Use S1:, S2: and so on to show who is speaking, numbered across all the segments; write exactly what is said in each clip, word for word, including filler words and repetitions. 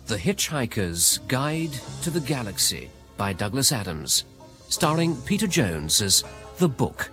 S1: The Hitchhiker's Guide to the Galaxy by Douglas Adams, starring Peter Jones as The Book.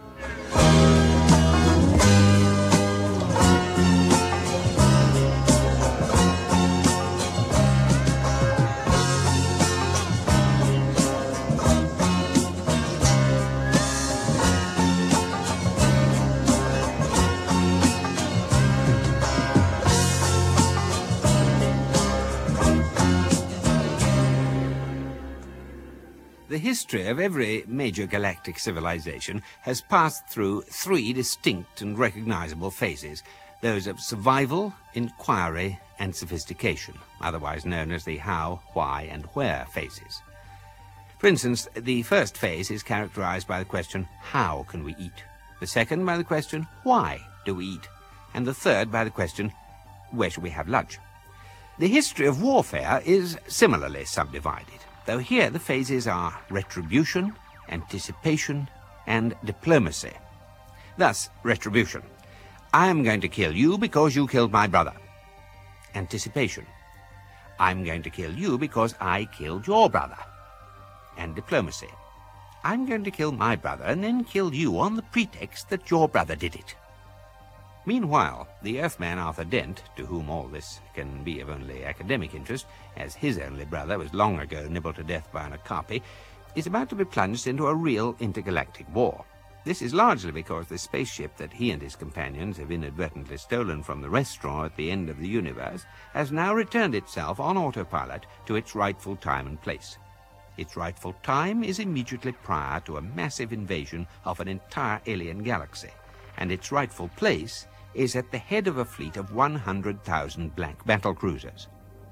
S2: The history of every major galactic civilization has passed through three distinct and recognizable phases, those of survival, inquiry, and sophistication, otherwise known as the how, why, and where phases. For instance, the first phase is characterized by the question, how can we eat? The second by the question, why do we eat? And the third by the question, where shall we have lunch? The history of warfare is similarly subdivided, though here the phases are retribution, anticipation, and diplomacy. Thus, retribution. I am going to kill you because you killed my brother. Anticipation. I'm going to kill you because I killed your brother. And diplomacy. I'm going to kill my brother and then kill you on the pretext that your brother did it. Meanwhile, the Earthman Arthur Dent, to whom all this can be of only academic interest, as his only brother was long ago nibbled to death by an Okapi, is about to be plunged into a real intergalactic war. This is largely because the spaceship that he and his companions have inadvertently stolen from the restaurant at the end of the universe has now returned itself on autopilot to its rightful time and place. Its rightful time is immediately prior to a massive invasion of an entire alien galaxy, and its rightful place is at the head of a fleet of one hundred thousand black battle cruisers.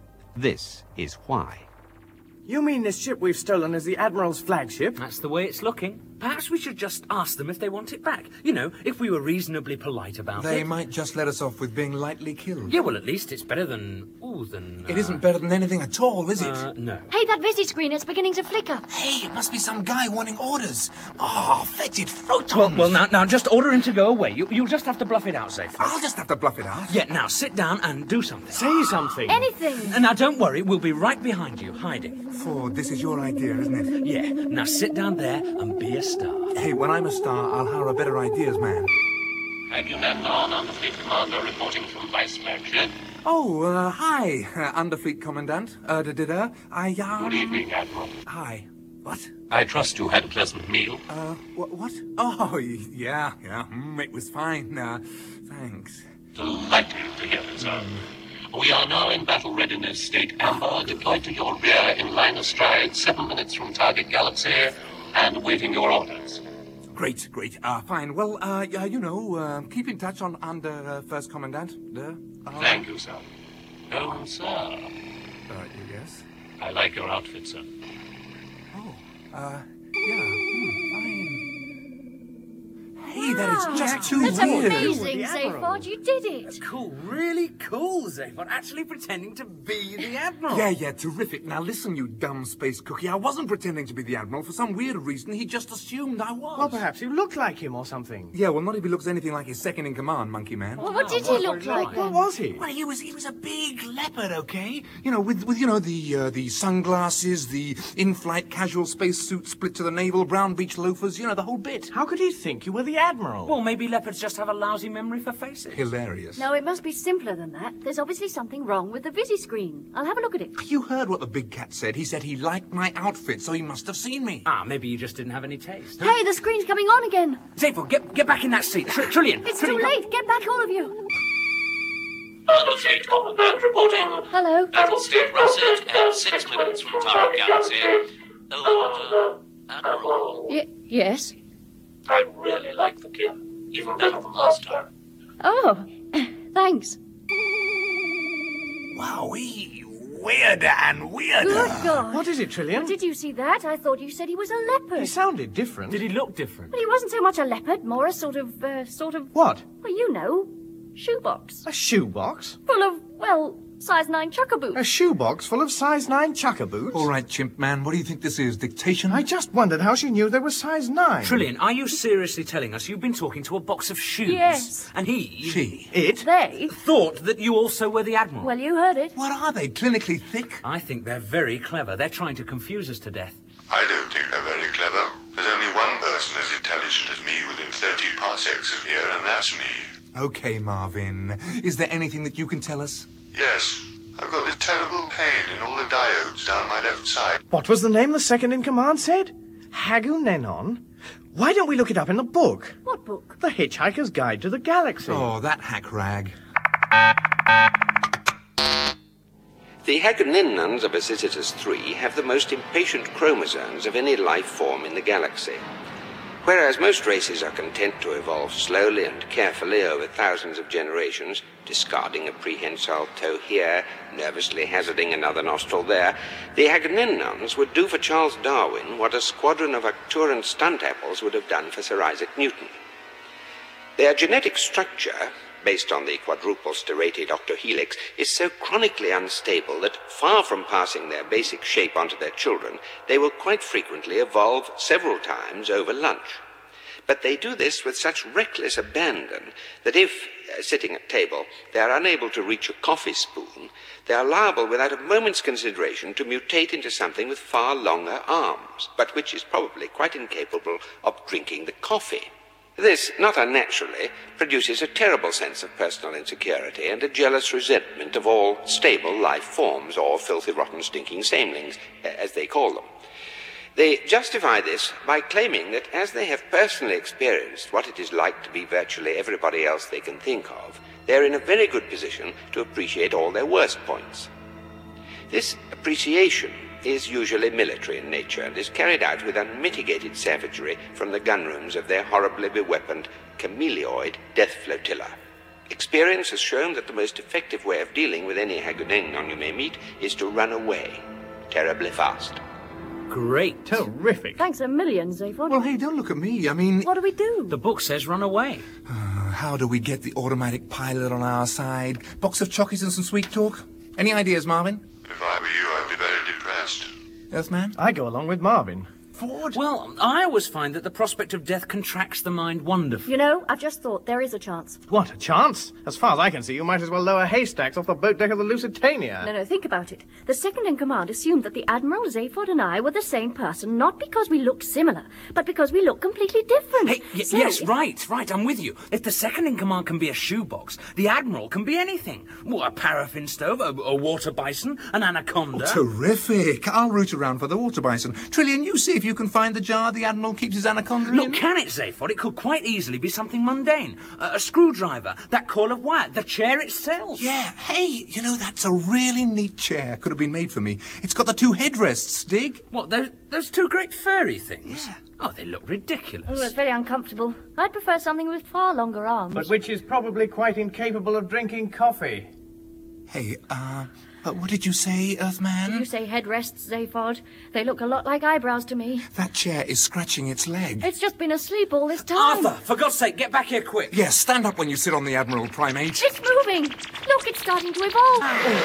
S2: This is why.
S3: You mean this ship we've stolen is the Admiral's flagship?
S4: That's the way it's looking. Perhaps we should just ask them if they want it back. You know, if we were reasonably polite about it.
S5: They might just let us off with being lightly killed.
S4: Yeah, well, at least it's better than... Ooh, than... Uh,
S5: it isn't better than anything at all, is it?
S4: Uh, no.
S6: Hey, that visi screen is beginning to flicker.
S5: Hey, it must be some guy wanting orders. Oh, fetid photons.
S4: Well, well now, now, just order him to go away. You, you'll just have to bluff it out, Zephyr.
S5: I'll just have to bluff it out.
S4: Yeah, now, sit down and do something.
S3: Say something.
S6: Anything.
S4: And now, don't worry, we'll be right behind you, hiding.
S5: Ford, this is your idea, isn't it?
S4: Yeah, now sit down there and be a star.
S5: Hey, when I'm a star, I'll hire a better ideas man.
S7: Have you met on Underfleet Commander reporting from Vice Flagship?
S5: Oh, uh, hi, uh, Underfleet Commandant. Uh, da da da. I, uh...
S7: Good evening, Admiral.
S5: Hi. What?
S7: I trust you had a pleasant meal.
S5: Uh, what? what? Oh, yeah, yeah. Mm, it was fine. Uh, thanks.
S7: Delighted to hear it, sir. We are now in battle readiness state Amber, deployed to your rear in line of stride, seven minutes from target galaxy, and awaiting your orders.
S5: Great, great. Uh, fine. Well, uh, uh you know, uh, keep in touch on under uh, First Commandant. Uh, uh,
S7: Thank you, sir. Oh, sir.
S5: Uh, yes?
S7: I like your outfit, sir.
S5: Oh, uh, yeah, hmm, fine. Hey, that is just too
S6: That's
S5: weird.
S6: amazing, Zaphod. You did it.
S3: Cool, really cool, Zaphod. Actually pretending to be the Admiral.
S5: Yeah, yeah, terrific. Now listen, you dumb space cookie. I wasn't pretending to be the Admiral. For some weird reason, he just assumed I was.
S3: Well, perhaps you look like him or something.
S5: Yeah, well, not if he looks anything like his second-in-command, Monkey Man.
S6: Well, what did he look like?
S3: What was he?
S5: Well, he was he was a big leopard, okay? You know, with with you know the uh, the sunglasses, the in-flight casual space suit split to the navel, brown beach loafers, you know, the whole bit.
S3: How could he think you were the Admiral?
S4: Well, maybe leopards just have a lousy memory for faces.
S5: Hilarious.
S6: No, it must be simpler than that. There's obviously something wrong with the visi screen. I'll have a look at it.
S5: You heard what the big cat said. He said he liked my outfit, so he must have seen me.
S4: Ah, maybe you just didn't have any taste.
S6: Hey, the screen's coming on again.
S4: Zephyr, get, get back in that seat. Tr Trillian.
S6: It's
S4: Trillian,
S6: too late. Get back, all of you.
S7: Underfleet Commandant reporting.
S6: Hello.
S7: Battle state reset at six minutes from target galaxy. Oh, and, uh, Admiral.
S6: Y yes?
S7: I really like the kid. Even better than last time.
S6: Oh, thanks.
S5: Wowee, weird and weird.
S6: Good God.
S3: What is it, Trillian?
S6: Did you see that? I thought you said he was a leopard.
S3: He sounded different.
S4: Did he look different?
S6: But he wasn't so much a leopard, more a sort of, uh, sort of...
S3: What?
S6: Well, you know, shoebox.
S3: A shoebox?
S6: Full of, well, Size nine chucker boots.
S8: A shoebox full of size nine chucker boots?
S5: All right, chimp man, what do you think this is? Dictation?
S8: I just wondered how she knew they were size nine.
S4: Trillian, are you seriously telling us you've been talking to a box of shoes?
S6: Yes.
S4: And he...
S5: She.
S4: It?
S6: They?
S4: Thought that you also were the Admiral.
S6: Well, you heard it.
S5: What are they? Clinically thick?
S4: I think they're very clever. They're trying to confuse us to death.
S9: I don't think they're very clever. There's only one person as intelligent as me within thirty parsecs of here, and that's me.
S5: Okay, Marvin. Is there anything that you can tell us?
S9: Yes. I've got this terrible pain in all the diodes down my left side.
S8: What was the name the second-in-command said? Hagunenon? Why don't we look it up in the book?
S6: What book?
S8: The Hitchhiker's Guide to the Galaxy.
S5: Oh, that hack rag.
S2: The Hagunenons of Visitus three have the most impatient chromosomes of any life form in the galaxy. Whereas most races are content to evolve slowly and carefully over thousands of generations, discarding a prehensile toe here, nervously hazarding another nostril there, the Hagunenons would do for Charles Darwin what a squadron of Arcturan stunt apples would have done for Sir Isaac Newton. Their genetic structure, based on the quadruple sternated octohelix, is so chronically unstable that, far from passing their basic shape onto their children, they will quite frequently evolve several times over lunch. But they do this with such reckless abandon that if, uh, sitting at table, they are unable to reach a coffee spoon, they are liable without a moment's consideration to mutate into something with far longer arms, but which is probably quite incapable of drinking the coffee. This, not unnaturally, produces a terrible sense of personal insecurity and a jealous resentment of all stable life forms, or filthy, rotten, stinking samelings, as they call them. They justify this by claiming that as they have personally experienced what it is like to be virtually everybody else they can think of, they're in a very good position to appreciate all their worst points. This appreciation is usually military in nature and is carried out with unmitigated savagery from the gunrooms of their horribly beweaponed chameleoid death flotilla. Experience has shown that the most effective way of dealing with any Hagunenon you may meet is to run away terribly fast.
S4: Great.
S8: Terrific.
S6: Thanks a million, Zaphod.
S5: Well, hey, don't look at me. I mean...
S6: What do we do?
S4: The book says run away.
S5: Uh, how do we get the automatic pilot on our side? Box of chockies and some sweet talk? Any ideas, Marvin?
S9: If I were you, I'd be very depressed.
S5: Earthman?
S8: I go along with Marvin.
S5: Ford?
S4: Well, I always find that the prospect of death contracts the mind wonderfully.
S6: You know, I've just thought there is a chance.
S8: What, a chance? As far as I can see, you might as well lower haystacks off the boat deck of the Lusitania.
S6: No, no, think about it. The second-in-command assumed that the Admiral, Zaphod, and I were the same person, not because we looked similar, but because we look completely different.
S4: Hey, y-
S6: So-
S4: yes, right, right, I'm with you. If the second-in-command can be a shoebox, the Admiral can be anything. Well, a paraffin stove, a, a water bison, an anaconda.
S5: Terrific. I'll root around for the water bison. Trillian, you see if you can find the jar the Admiral keeps his anaconda in.
S4: Look, can it, Zaphod? It could quite easily be something mundane. A, a screwdriver, that coil of wire, the chair itself.
S5: Yeah, hey, you know, that's a really neat chair. Could have been made for me. It's got the two headrests, dig?
S4: What, those, those two great furry things?
S5: Yeah.
S4: Oh, they look ridiculous.
S6: Oh, it's very uncomfortable. I'd prefer something with far longer arms.
S8: But which is probably quite incapable of drinking coffee.
S5: Hey, uh, uh, what did you say, Earthman?
S6: You say headrests, Zaphod. They look a lot like eyebrows to me.
S5: That chair is scratching its leg.
S6: It's just been asleep all this time.
S4: Arthur, for God's sake, get back here quick.
S5: Yes, stand up when you sit on the Admiral, primate.
S6: It's moving. Look, it's starting to evolve.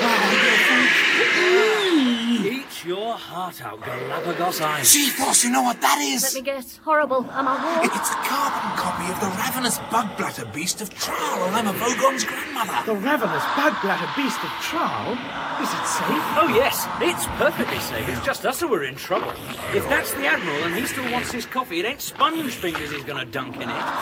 S4: Eat your heart out, Galapagos Island.
S5: G-Force, you know what that
S6: Let
S5: is?
S6: me guess. Horrible. I'm a whore.
S5: It's a carbon copy of the ravenous bug bladder beast of Trall, and I'm a Vogon's grandmother.
S8: The ravenous bug-bladder beast of Trall? Is it safe?
S4: Oh, yes, it's perfectly safe. It's just us who are in trouble. If that's the Admiral and he still wants his coffee, it ain't sponge fingers he's going to dunk in it.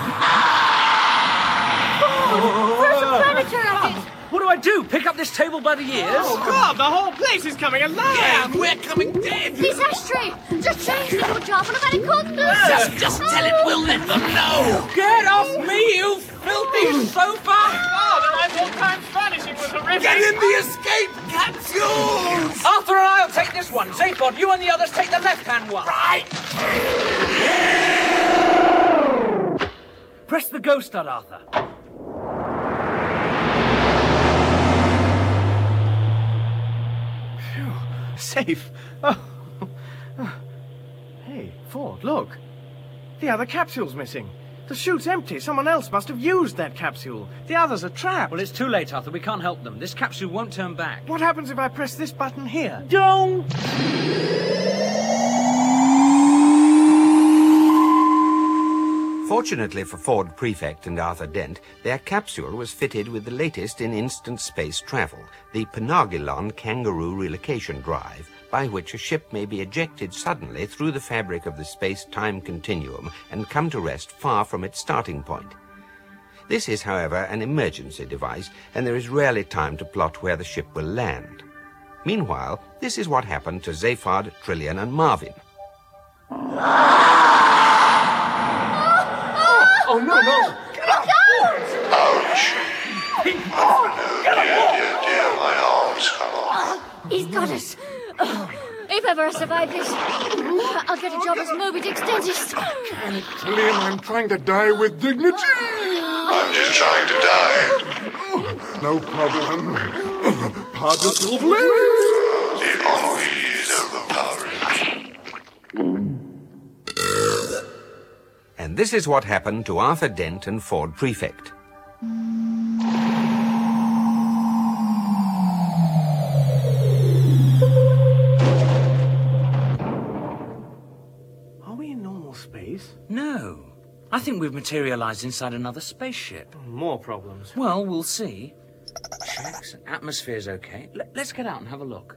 S6: Throw some furniture at it.
S4: What do I do? Pick up this table by the ears?
S8: Oh, God, the whole place is coming alive!
S5: Yeah, we're coming dead.
S6: This ashtray. Just change it to a jar full of anacondas.
S3: Just, just tell it we'll let them know.
S4: Get off me, you filthy sofa!
S8: Oh, the whole time vanishing was horrific!
S5: Get in the escape capsules!
S4: Arthur and I'll take this one. Zaphod, you and the others take the left-hand one.
S5: Right.
S4: Press the go stud, Arthur.
S8: Safe. Oh. Oh. Hey, Ford, look. The other capsule's missing. The chute's empty. Someone else must have used that capsule. The others are trapped.
S4: Well, it's too late, Arthur. We can't help them. This capsule won't turn back.
S8: What happens if I press this button here?
S4: Don't!
S2: Fortunately for Ford Prefect and Arthur Dent, their capsule was fitted with the latest in instant space travel, the Penargilon Kangaroo Relocation Drive, by which a ship may be ejected suddenly through the fabric of the space-time continuum and come to rest far from its starting point. This is, however, an emergency device, and there is rarely time to plot where the ship will land. Meanwhile, this is what happened to Zaphod, Trillian, and Marvin.
S5: Oh, no, no!
S9: Get up! Ouch! Oh, no, dear, dear, dear, my arms come off.
S6: He's got us. Oh, if ever I survive this, I'll get a job as Moby Dick's dentist.
S5: Trillian, I'm trying to die with dignity.
S9: I'm just trying to die.
S5: No problem. Pardon your blade.
S9: The ennui is overpowering.
S2: And this is what happened to Arthur Dent and Ford Prefect.
S8: Are we in normal space?
S4: No. I think we've materialized inside another spaceship.
S8: More problems.
S4: Well, we'll see. Checks. Atmosphere's okay. L- let's get out and have a look.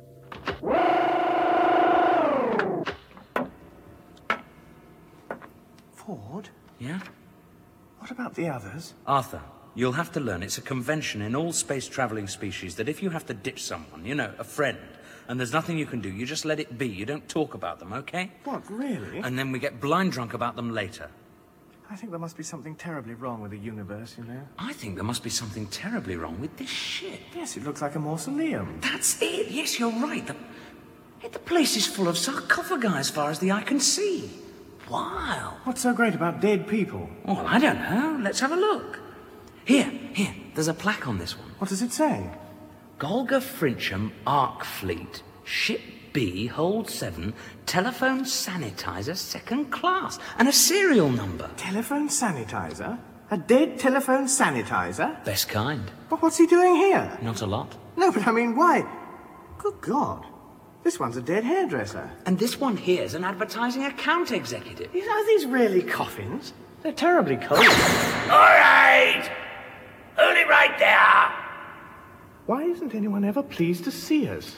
S8: Ford?
S4: Yeah?
S8: What about the others?
S4: Arthur, you'll have to learn it's a convention in all space-traveling species that if you have to ditch someone, you know, a friend, and there's nothing you can do, you just let it be. You don't talk about them, okay?
S8: What, really?
S4: And then we get blind drunk about them later.
S8: I think there must be something terribly wrong with the universe, you know.
S4: I think there must be something terribly wrong with this ship.
S8: Yes, it looks like a mausoleum.
S4: That's it. Yes, you're right. The, the place is full of sarcophagi as far as the eye can see. Wow.
S8: What's so great about dead people?
S4: Well, I don't know. Let's have a look. Here, here. There's a plaque on this one.
S8: What does it say?
S4: Golga Frincham Ark Fleet, Ship B, Hold seven, Telephone Sanitizer, Second Class, and a serial number.
S8: Telephone sanitizer? A dead telephone sanitizer?
S4: Best kind.
S8: But what's he doing here?
S4: Not a lot.
S8: No, but I mean, why? Good God. This one's a dead hairdresser.
S4: And this one here's an advertising account executive.
S8: Are these really coffins? They're terribly cold.
S10: All right! Hold it right there!
S8: Why isn't anyone ever pleased to see us?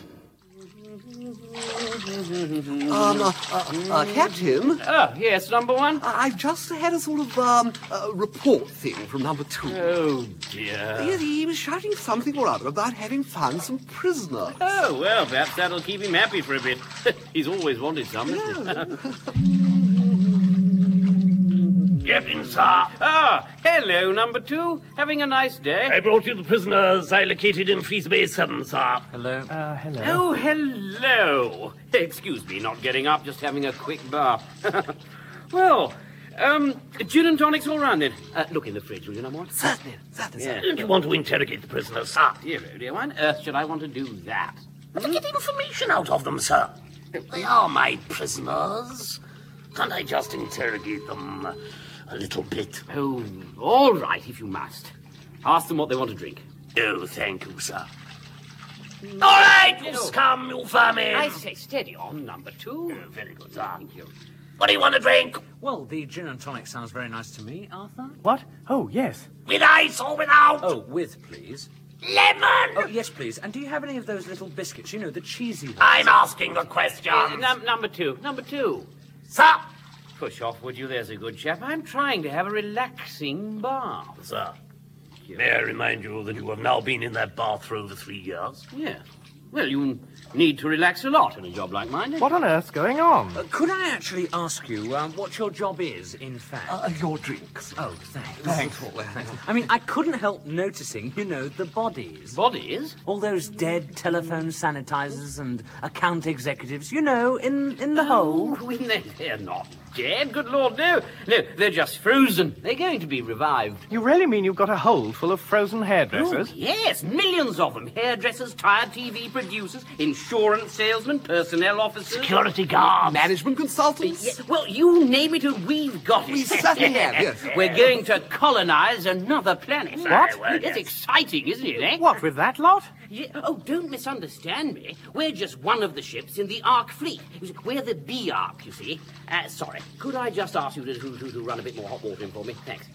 S11: Um, uh, uh, uh, Captain?
S3: Oh, yes, number one?
S11: I've just had a sort of, um, uh, report thing from number two.
S3: Oh, dear.
S11: He, he was shouting something or other about having found some prisoners.
S3: Oh, well, perhaps that'll keep him happy for a bit. He's always wanted some, hasn't he?
S10: Captain, sir.
S3: Ah, hello, number two. Having a nice day?
S10: I brought you the prisoners I located in Freeze Bay seven, sir.
S4: Hello?
S8: Uh, hello.
S3: Oh, hello. Excuse me, not getting up, just having a quick bath. Well, um, gin and tonics all round then. Uh, look in the fridge, will you, number one?
S11: Certainly, certainly,
S3: Yeah.
S10: Don't you want to interrogate the prisoners, sir?
S3: Dear, oh dear, why on earth should I want to do that?
S10: To get information out of them, sir. They are my prisoners. Can't I just interrogate them a little bit?
S3: Oh, all right, if you must. Ask them what they want to drink.
S10: Oh, thank you, sir. All right, you scum, you vermin.
S3: I say, steady on, number two.
S10: Oh, very good, sir.
S3: Thank you.
S10: What do you want to drink?
S4: Well, the gin and tonic sounds very nice to me, Arthur.
S8: What? Oh, yes.
S10: With ice or without?
S4: Oh, with, please.
S10: Lemon!
S4: Oh, yes, please. And do you have any of those little biscuits? You know, the cheesy ones.
S10: I'm asking the question.
S3: Uh, num- number two, number two.
S10: Sir!
S3: Push off, would you? There's a good chap. I'm trying to have a relaxing bath.
S10: Sir, may I remind you that you have now been in that bath for over three years?
S3: Yes. Well, you need to relax a lot in a job like mine.
S8: What on earth's going on?
S4: Uh, could I actually ask you uh, what your job is, in fact?
S11: Uh, your drinks.
S4: Oh, thanks.
S11: Thanks for that.
S4: I mean, I couldn't help noticing, you know, the bodies.
S3: Bodies?
S4: All those dead telephone sanitizers and account executives, you know, in, in the hole.
S3: Oh, we know they're not dead, good Lord, no. No, they're just frozen. They're going to be revived.
S8: You really mean you've got a hold full of frozen hairdressers?
S3: Oh, yes, millions of them. Hairdressers, tired T V producers, insurance salesmen, personnel officers.
S10: Security guards.
S11: Management consultants.
S3: Yeah, well, you name it and we've got it.
S11: We certainly have, yes.
S3: We're going to colonize another planet.
S8: What?
S3: Well, it's exciting, isn't it, eh?
S8: What, with that lot?
S3: Yeah. Oh, don't misunderstand me. We're just one of the ships in the Ark fleet. We're the B Ark, you see. Uh, sorry, could I just ask you to, to, to run a bit more hot water in for me? Thanks.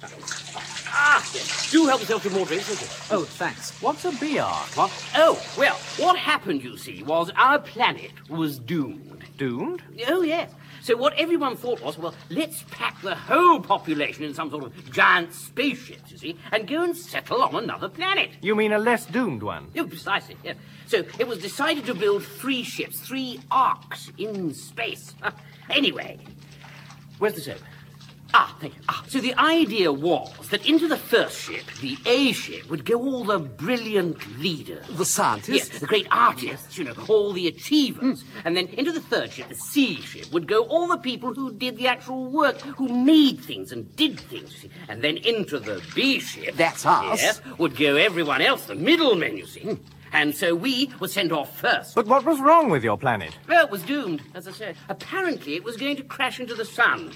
S3: Ah, yes. Do help yourself to more drinks, thank you.
S8: Oh, thanks. What's a B R?
S3: What? Oh, well, what happened, you see, was our planet was doomed.
S8: Doomed?
S3: Oh, yes. So what everyone thought was, well, let's pack the whole population in some sort of giant spaceships, you see, and go and settle on another planet.
S8: You mean a less doomed one?
S3: Oh, precisely, yes. So it was decided to build three ships, three arcs in space. Anyway, where's the soap? Ah, thank you. Ah, so the idea was that into the first ship, the A ship, would go all the brilliant leaders.
S11: The scientists?
S3: Yes, the great artists, you know, all the achievers. Mm. And then into the third ship, the C ship, would go all the people who did the actual work, who made things and did things, you see. And then into the B ship...
S11: That's us.
S3: Yes, would go everyone else, the middlemen, you see. Mm. And so we were sent off first.
S8: But what was wrong with your planet?
S3: Well, it was doomed, as I said. Apparently, it was going to crash into the sun.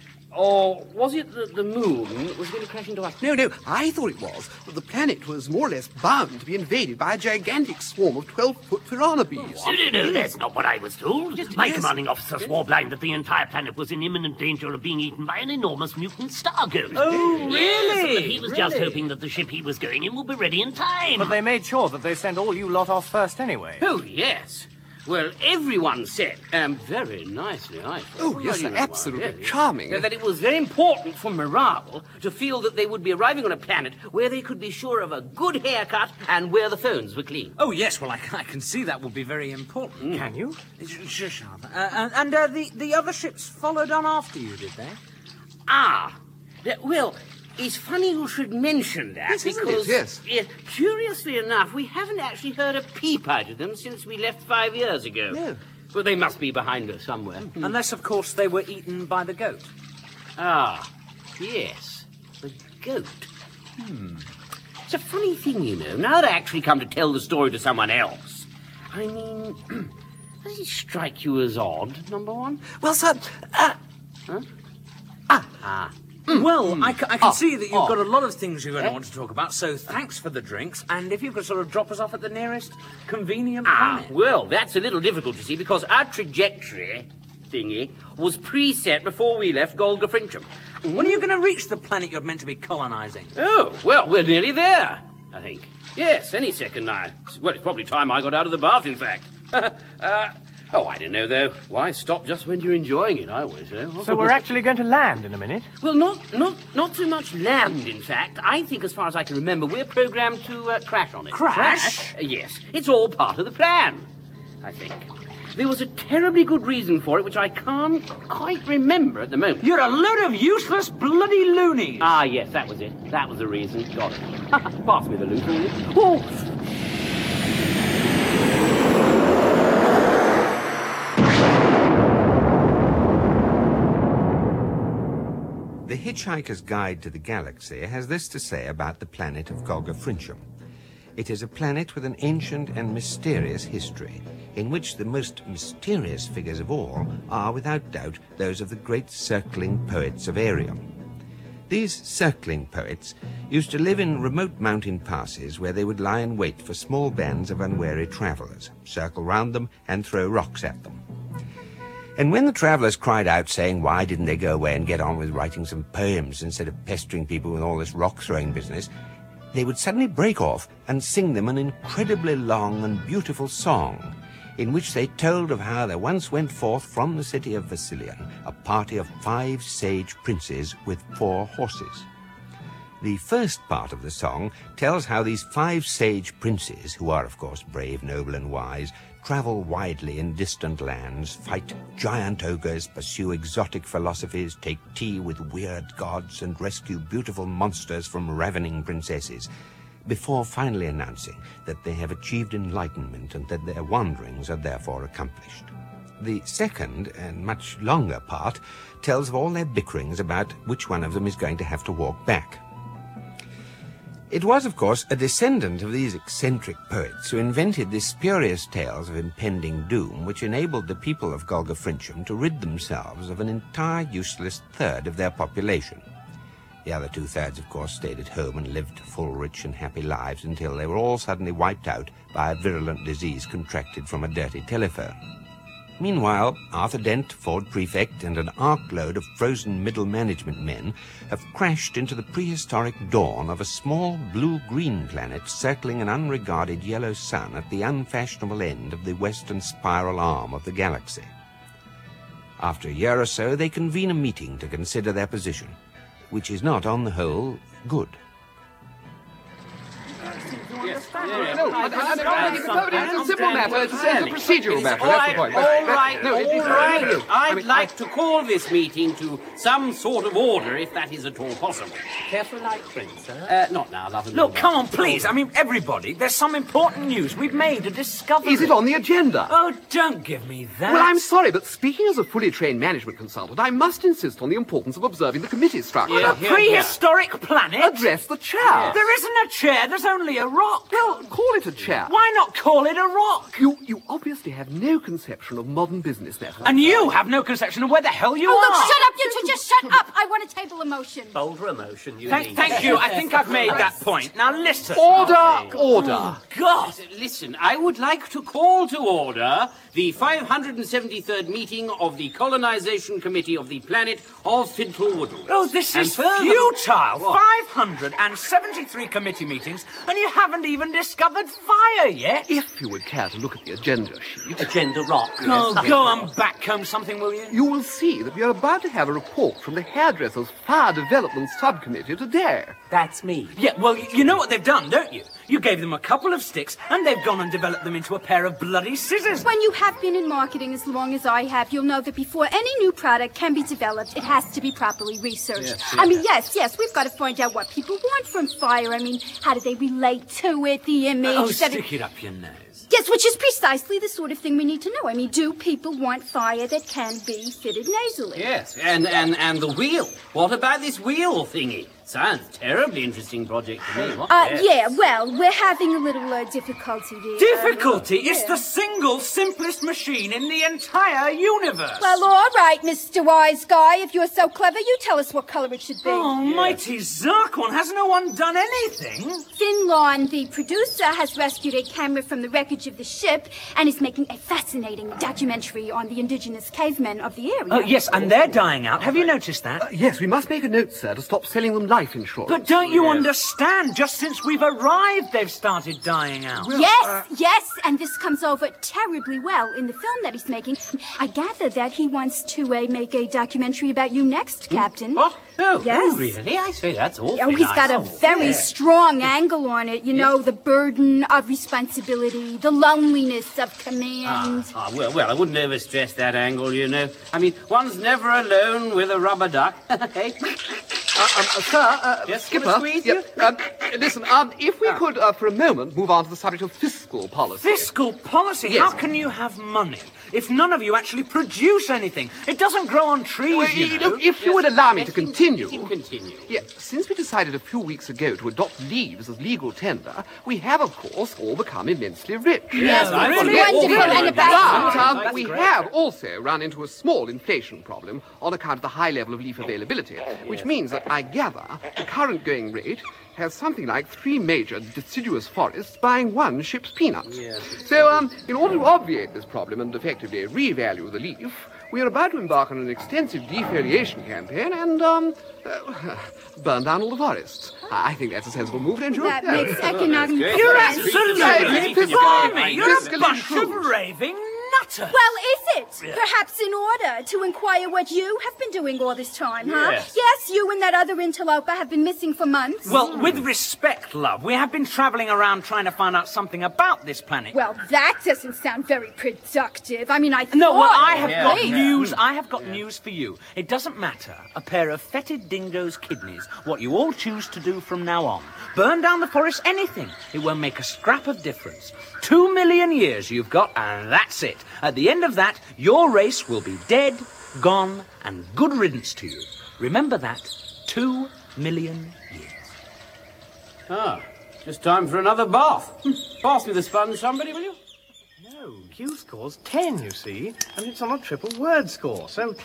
S3: Or was it the, the moon that was going to crash into us?
S11: No, no, I thought it was. The planet was more or less bound to be invaded by a gigantic swarm of twelve-foot piranha bees.
S10: No, no, no, that's not what I was told.
S11: Just-
S10: My
S11: yes.
S10: commanding officer swore blind that the entire planet was in imminent danger of being eaten by an enormous mutant star ghost.
S8: Oh,
S10: Yes,
S8: really?
S10: but he was just
S8: Really?
S10: hoping that the ship he was going in would be ready in time.
S8: But they made sure that they sent all you lot off first anyway.
S3: Oh, yes. Well, everyone said, um, very nicely, I thought.
S11: Oh, yes,
S3: Well, you know,
S11: absolutely
S3: well, yes,
S11: charming.
S3: yes. That it was very important for morale to feel that they would be arriving on a planet where they could be sure of a good haircut and where the phones were clean.
S4: Oh, yes, well, I, I can see that would be very important.
S8: Can you?
S4: Sure, sure. Uh, and and uh, the, the other ships followed on after you, did they?
S3: Ah, that, well, it's funny you should mention that,
S11: Yes, isn't it?
S3: because,
S11: Yes.
S3: yeah, curiously enough, we haven't actually heard a peep out of them since we left five years ago.
S11: No.
S3: But they must be behind us somewhere.
S4: Unless, of course, they were eaten by the goat.
S3: Ah, yes, the goat. Hmm. It's a funny thing, you know, now that I actually come to tell the story to someone else. I mean, does it strike you as odd, number one?
S11: Well, sir, uh,
S3: Huh? Ah. Ah.
S4: Well, I, ca- I can
S11: Oh,
S4: see that you've
S11: oh.
S4: got a lot of things you're going to
S3: Eh?
S4: want to talk about, so thanks for the drinks, and if you could sort of drop us off at the nearest convenient
S3: Ah,
S4: planet.
S3: well, that's a little difficult to see because our trajectory thingy was preset before we left Golga Frincham.
S4: When are you going to reach the planet you're meant to be colonising?
S3: Oh, well, we're nearly there, I think. Yes, any second now. Well, it's probably time I got out of the bath, in fact. uh, oh, I don't know, though. Why stop just when you're enjoying it, I always know.
S8: So we're actually going to land in a minute?
S3: Well, not not not so much land, in fact. I think, as far as I can remember, we're programmed to uh, crash on it.
S4: Crash?
S3: Uh, yes, it's all part of the plan, I think. There was a terribly good reason for it, which I can't quite remember at the moment.
S4: You're a load of useless bloody loonies!
S3: Ah, yes, that was it. That was the reason. Got it. Pass me the loot, will you? Oh.
S2: The Hitchhiker's Guide to the Galaxy has this to say about the planet of Golga Frincham. It is a planet with an ancient and mysterious history, in which the most mysterious figures of all are, without doubt, those of the great circling poets of Arium. These circling poets used to live in remote mountain passes where they would lie in wait for small bands of unwary travellers, circle round them, and throw rocks at them. And when the travellers cried out, saying, why didn't they go away and get on with writing some poems instead of pestering people with all this rock-throwing business, they would suddenly break off and sing them an incredibly long and beautiful song, in which they told of how there once went forth from the city of Vasilion a party of five sage princes with four horses. The first part of the song tells how these five sage princes, who are of course brave, noble and wise, travel widely in distant lands, fight giant ogres, pursue exotic philosophies, take tea with weird gods, and rescue beautiful monsters from ravening princesses, before finally announcing that they have achieved enlightenment and that their wanderings are therefore accomplished. The second, and much longer part, tells of all their bickerings about which one of them is going to have to walk back. It was, of course, a descendant of these eccentric poets who invented the spurious tales of impending doom which enabled the people of Golga Frincham to rid themselves of an entire useless third of their population. The other two-thirds, of course, stayed at home and lived full, rich and happy lives until they were all suddenly wiped out by a virulent disease contracted from a dirty telephone. Meanwhile, Arthur Dent, Ford Prefect, and an ark-load of frozen middle management men have crashed into the prehistoric dawn of a small blue-green planet circling an unregarded yellow sun at the unfashionable end of the western spiral arm of the galaxy. After a year or so, they convene a meeting to consider their position, which is not, on the whole, good.
S11: No, I, I, I, no, it's a simple matter. It's a procedural matter.
S3: All
S11: That's
S3: right,
S11: the point.
S3: all right,
S11: No, it-
S3: all
S11: it's-
S3: right.
S11: no, no.
S3: I'd
S11: I mean,
S3: like to call this meeting to some sort of order, if that is at all possible. Care for a light drink, sir? Uh, not now, love. and
S4: Look,
S3: all
S4: come
S3: that.
S4: on, please. I mean, everybody, there's some important news. We've made a discovery.
S11: Is it on the agenda?
S4: Oh, don't give me that.
S11: Well, I'm sorry, but speaking as a fully trained management consultant, I must insist on the importance of observing the committee structure.
S4: On a prehistoric planet?
S11: Address the chair.
S4: There isn't a chair, there's only a rock.
S11: Well, call it a chair.
S4: Why not call it a rock?
S11: You, you obviously have no conception of modern business matters.
S4: And you have no conception of where the hell you
S12: Oh,
S4: are.
S12: look, shut up, you two. Just shut up. I want to table a motion.
S3: Bolder emotion, you
S4: Thank,
S3: mean.
S4: thank you. I think I've made that point. Now listen.
S11: Order! Order!
S3: God! Listen, I would like to call to order the five hundred seventy-third meeting of the Colonization Committee of the planet of Fiddlewoodle.
S4: Oh, this
S3: And
S4: is
S3: further-
S4: futile.
S3: What?
S4: five hundred seventy-three committee meetings, and you haven't even discovered fire yet.
S11: If you would care to look at the agenda sheet...
S3: Agenda rock.
S4: Oh, go and backcomb something, will you?
S11: You will see that we are about to have a report from the Hairdressers Fire Development Subcommittee today.
S3: That's me.
S4: Yeah, well, y- you know what they've done, don't you? You gave them a couple of sticks, and they've gone and developed them into a pair of bloody scissors.
S12: When you have been in marketing as long as I have, you'll know that before any new product can be developed, it has to be properly researched.
S3: Yes,
S12: I mean, yes, yes, we've got to find out what people want from fire. I mean, how do they relate to it, the image...
S4: Oh,
S12: that
S4: stick it up your nose.
S12: Yes, which is precisely the sort of thing we need to know. I mean, do people want fire that can be fitted nasally?
S3: Yes, and, and, and the wheel. What about this wheel thingy? Sounds a terribly interesting project to me. What?
S12: Uh,
S3: Yes.
S12: yeah, well, we're having a little uh, difficulty there.
S4: Difficulty?
S12: Yeah.
S4: It's the single simplest machine in the entire universe.
S12: Well, all right, Mister Wise Guy, if you're so clever, you tell us what color it should be.
S4: Oh, mighty Zarkon, has no one done anything?
S12: Finlon, the producer, has rescued a camera from the wreckage of the ship and is making a fascinating documentary on the indigenous cavemen of the area.
S4: Oh, yes, and they're dying out. Have you noticed that?
S11: Uh, yes, we must make a note, sir, to stop selling them life insurance.
S4: But don't you understand? Just since we've arrived, they've started dying out.
S12: Yes, yes, and this comes over terribly well in the film that he's making. I gather that he wants to uh, make a documentary about you next, Captain.
S3: What? Oh,
S12: Yes.
S3: oh, really? I say that's awfully
S12: Oh, he's
S3: nice.
S12: got a
S3: Oh,
S12: very
S3: yeah.
S12: strong angle on it. You know, the burden of responsibility, the loneliness of command.
S3: Ah, well, well, I wouldn't overstress that angle, you know. I mean, one's never alone with a rubber duck. Hey?
S11: Uh, um, uh, sir, uh,
S3: Yes,
S11: Skipper,
S3: wanna squeeze
S11: yeah,
S3: you?
S11: um, listen, um, if we could, uh, for a moment, move on to the subject of fiscal policy.
S4: Fiscal policy?
S11: Yes.
S4: How can you have money if none of you actually produce anything? It doesn't grow on trees,
S11: Well,
S4: you know.
S11: look, if you would allow me to continue.
S3: Continue.
S11: Yeah, since we decided a few weeks ago to adopt leaves as legal tender, we have, of course, all become immensely rich.
S12: Yes,
S3: I
S12: it's
S3: really-
S12: wonderful
S3: Oh,
S12: and
S11: But
S12: about
S11: um,
S3: That's
S11: we
S3: great.
S11: have also run into a small inflation problem on account of the high level of leaf availability, which means that I gather the current going rate has something like three major deciduous forests buying one ship's peanuts. So, um, in order to obviate this problem and effectively revalue the leaf, we are about to embark on an extensive defoliation campaign and, um, uh, burn down all the forests. I think that's a sensible move, don't you?
S12: That
S11: Yeah.
S12: makes economic
S4: You're
S12: sense.
S4: absolutely
S11: Fiscal-
S4: blimey. You're a
S11: fiscally
S4: bunch
S11: shrewd.
S4: of raving nutter.
S12: Well, is it? Perhaps in order to inquire what you have been doing all this time, huh?
S3: Yes.
S12: Yes, you and that other interloper have been missing for months.
S4: Well, with respect, love, we have been travelling around trying to find out something about this planet.
S12: Well, that doesn't sound very productive. I mean, I
S4: No, well,
S12: thought-
S4: I have
S3: Yeah.
S4: got
S3: Yeah.
S4: news. I have got news for you. It doesn't matter. A pair of fetid dingoes' kidneys. What you all choose to do from now on. Burn down the forest, anything. It won't make a scrap of difference. Two million years you've got, and that's it. At the end of that, your race will be dead, gone, and good riddance to you. Remember that. Two million years.
S3: Ah, just time for another bath. Pass me the sponge, somebody, will you?
S8: No, Q scores ten, you see, and it's on a triple word score, so...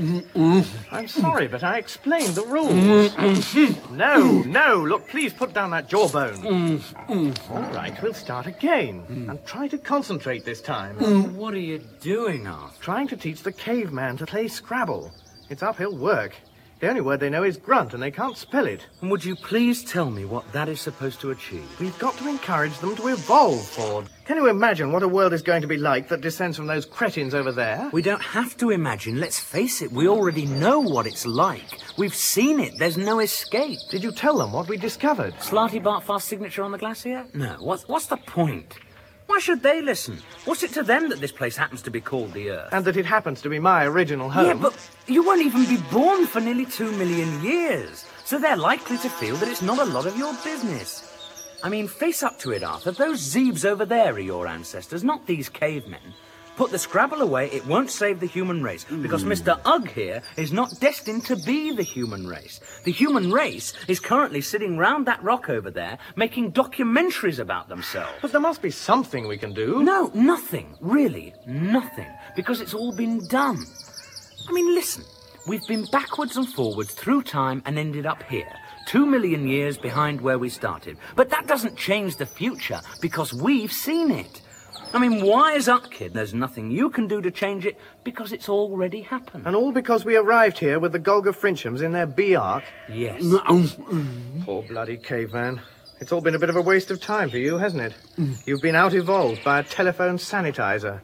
S8: I'm sorry, but I explained the rules. No, no, look, please put down that jawbone. All right, we'll start again, and try to concentrate this time.
S4: What are you doing, Arthur?
S8: Trying to teach the caveman to play Scrabble. It's uphill work. The only word they know is grunt, and they can't spell it.
S4: And would you please tell me what that is supposed to achieve?
S8: We've got to encourage them to evolve, Ford. Can you imagine what a world is going to be like that descends from those cretins over there?
S4: We don't have to imagine. Let's face it, we already know what it's like. We've seen it. There's no escape.
S8: Did you tell them what we discovered?
S4: Slarty Bartfast's signature on the glacier? No. What's, what's the point? Why should they listen? What's it to them that this place happens to be called the Earth?
S8: And that it happens to be my original home?
S4: Yeah, but you won't even be born for nearly two million years. So they're likely to feel that it's not a lot of your business. I mean, face up to it, Arthur. Those Zeebs over there are your ancestors, not these cavemen. Put the Scrabble away, it won't save the human race, because mm. Mister Ugg here is not destined to be the human race. The human race is currently sitting round that rock over there, making documentaries about themselves.
S8: But there must be something we can do.
S4: No, nothing. Really, nothing. Because it's all been done. I mean, listen. We've been backwards and forwards through time and ended up here. Two million years behind where we started. But that doesn't change the future, because we've seen it. I mean, wise up, kid. There's nothing you can do to change it because it's already happened.
S8: And all because we arrived here with the Golga Frinchams in their B-arc?
S4: Yes.
S8: Poor bloody caveman. It's all been a bit of a waste of time for you, hasn't it? You've been out-evolved by a telephone sanitizer.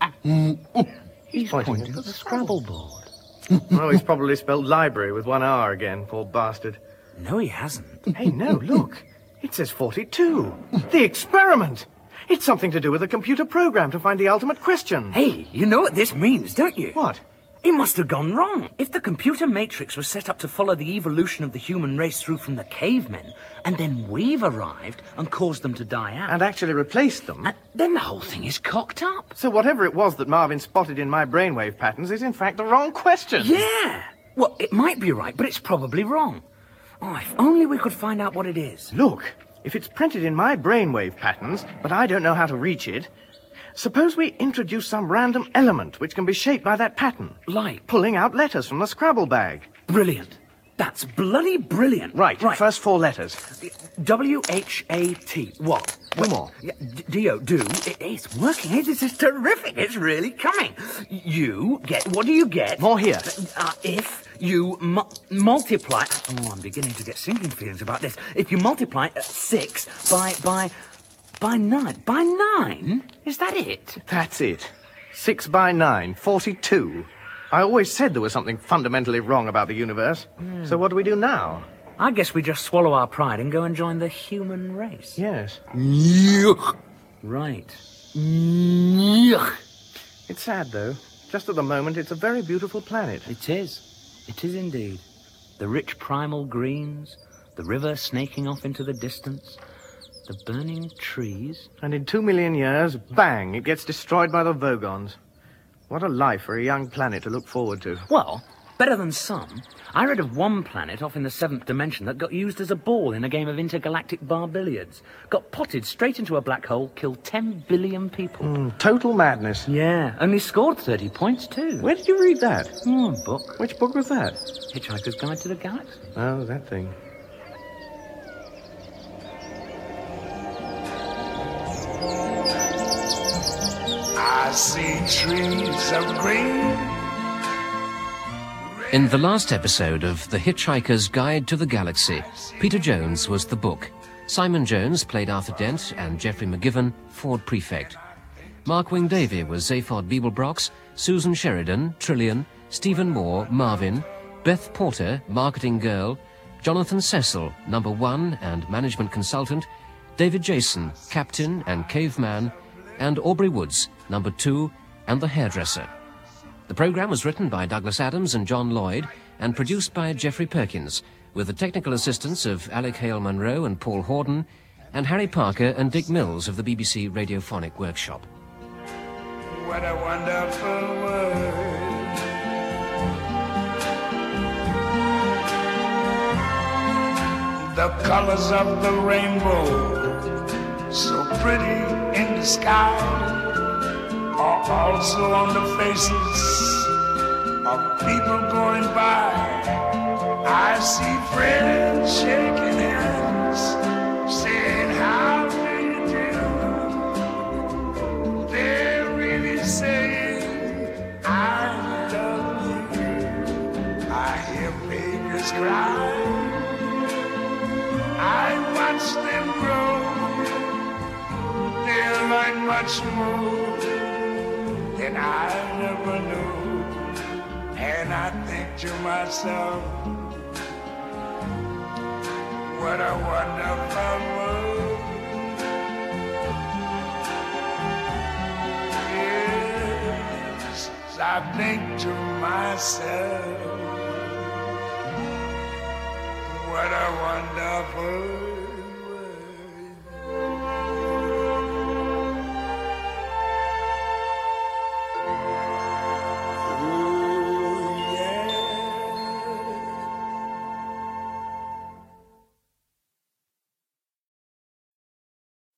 S4: He's pointing at the Scrabble board.
S8: Oh, he's probably spelled library with one R again, poor bastard.
S4: No, he hasn't.
S8: Hey, no, look. It says forty-two. The experiment! It's something to do with a computer program to find the ultimate question.
S4: Hey, you know what this means, don't you?
S8: What?
S4: It must have gone wrong. If the computer matrix was set up to follow the evolution of the human race through from the cavemen, and then we've arrived and caused them to die out...
S8: And actually replaced them...
S4: And then the whole thing is cocked up.
S8: So whatever it was that Marvin spotted in my brainwave patterns is in fact the wrong question.
S4: Yeah! Well, it might be right, but it's probably wrong. Oh, if only we could find out what it is.
S8: Look, if it's printed in my brainwave patterns, but I don't know how to reach it, suppose we introduce some random element which can be shaped by that pattern.
S4: Like?
S8: Pulling out letters from the Scrabble bag.
S4: Brilliant. That's bloody brilliant.
S8: Right, right. First four letters.
S4: W H A T. What?
S8: Two more.
S4: Yeah, D O, do. It, it's working. It, this is terrific. It's really coming. You get... What do you get?
S8: More here.
S4: Uh, if you mu multiply... Oh, I'm beginning to get sinking feelings about this. If you multiply uh, six by... by... by nine. By nine? Is that it?
S8: That's it. Six by nine. Forty-two. I always said there was something fundamentally wrong about the universe. Mm. So what do we do now?
S4: I guess we just swallow our pride and go and join the human race.
S8: Yes.
S4: Right.
S8: It's sad, though. Just at the moment, it's a very beautiful planet.
S4: It is. It is indeed. The rich primal greens, the river snaking off into the distance, the burning trees.
S8: And in two million years, bang, it gets destroyed by the Vogons. What a life for a young planet to look forward to.
S4: Well, better than some. I read of one planet off in the seventh dimension that got used as a ball in a game of intergalactic bar billiards. Got potted straight into a black hole, killed ten billion people.
S8: Mm, total madness.
S4: Yeah, only scored thirty points too.
S8: Where did you read that?
S4: Oh, a book.
S8: Which book was that?
S4: Hitchhiker's Guide to the Galaxy.
S8: Oh, that thing.
S13: I see trees of green.
S1: In the last episode of The Hitchhiker's Guide to the Galaxy, Peter Jones was the book. Simon Jones played Arthur Dent and Geoffrey McGivern, Ford Prefect. Mark Wing-Davey was Zaphod Beeblebrox, Susan Sheridan, Trillian, Stephen Moore, Marvin, Beth Porter, Marketing Girl, Jonathan Cecil, Number One and Management Consultant, David Jason, Captain and Caveman, and Aubrey Woods, Number Two, and the Hairdresser. The programme was written by Douglas Adams and John Lloyd and produced by Geoffrey Perkins, with the technical assistance of Alec Hale-Munro and Paul Horden, and Harry Parker and Dick Mills of the B B C Radiophonic Workshop.
S13: What a wonderful world. The colors of the rainbow, so pretty in the sky, are also on the faces of people going by. I see friends shaking hands, saying how do you do. They're really saying I love you. I hear babies cry, I watch them grow. They learn much more than I never knew. And I think to myself, what a wonderful world. Yes, I think to myself, what a wonderful